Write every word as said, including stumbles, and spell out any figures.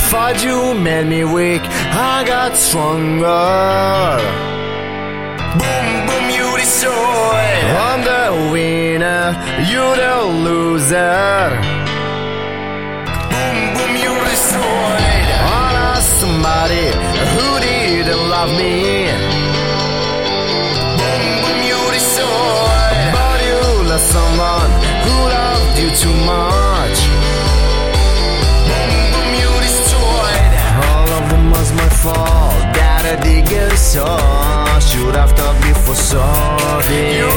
Fight you made me weak, I got stronger. Boom, boom, you destroyed. I'm the winner, you the loser. Boom, boom, you destroyed. I lost somebody who didn't love me. Boom, boom, you destroyed. But you lost someone who loved you too much. Boom, boom, you destroyed. All of them was my fault, gotta dig it so. Should have thought before sorry. You